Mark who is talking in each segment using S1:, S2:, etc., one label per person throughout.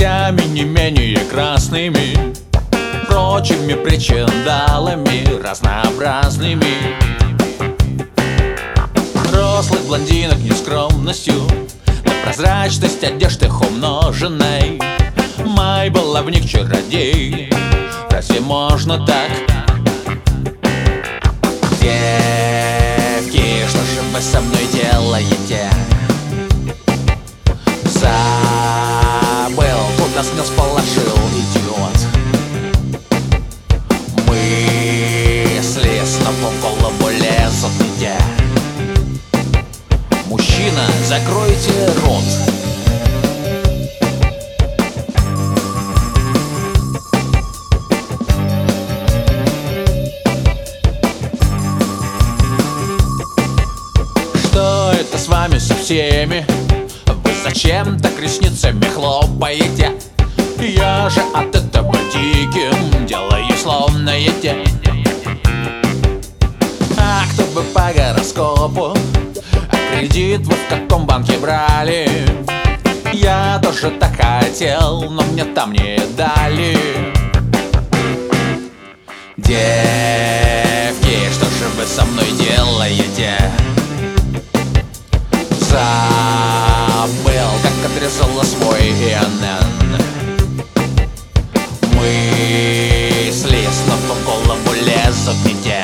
S1: Страстями не менее красными, прочими причиндалами разнообразными. Рослых блондинок нескромностью, на прозрачность одежд их умноженной. Май баловник чародей, разве можно так? Девки, что же вы со мной делаете? Забыл, куда снес положил, идиот. Мысли снова в голову лезут мне. Мужчина, закройте рот. Что это с вами со всеми? Вы зачем так ресницами хлопаете? Я же от этого диким делаю словно тень. А кто бы по гороскопу, а кредит вы в каком банке брали? Я тоже так хотел, но мне там не дали. Девки, что же вы со мной делаете? Забыл, как отрезала свой ИНН. Мысли снова в голову лезут мне.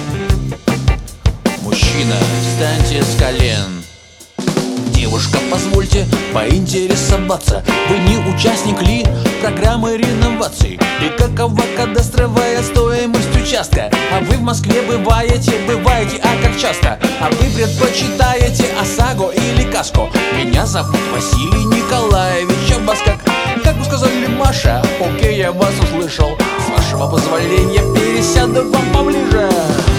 S1: Мужчина, встаньте с колен. Девушка, позвольте поинтересоваться, вы не участник ли программы реноваций? И какова кадастровая стоимость участка? А вы в Москве бываете, а как часто? А вы предпочитаете ОСАГО или КАСКО? Меня зовут Василий Николаевич, а вас как вы сказали, Маша? Окей, я вас услышал. С вашего позволения пересяду вам поближе.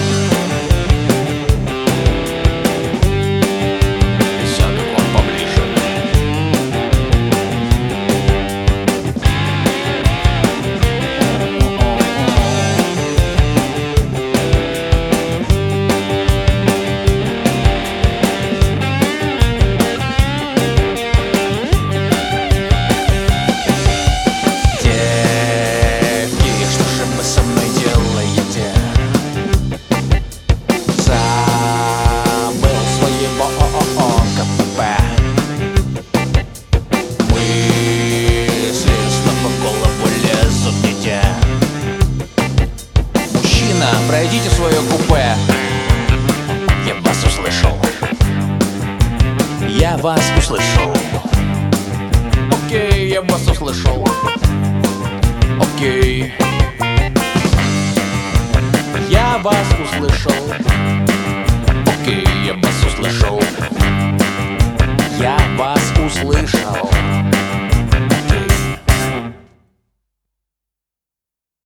S1: Пройдите в свое купе. Я вас услышал. Я вас услышал. Окей, я вас услышал. Окей. Я вас услышал. Окей, я вас услышал. Я вас услышал.